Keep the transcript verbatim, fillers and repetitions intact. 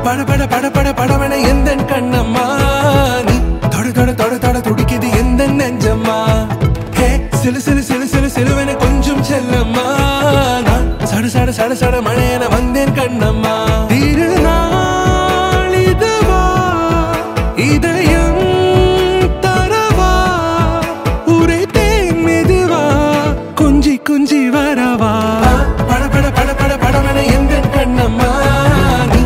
பட பட பட பட படவன எந்தன் கண்ணம்மா நீ தொட தொட தொட தொட துடிக்குது எந்த நெஞ்சம்மா ஹே சிலு சிலு சிலு சிலு சிலுவன கொஞ்சம் செல்லம்மா நான் சட சட சட சட மழையன வந்தேன் கண்ணம்மா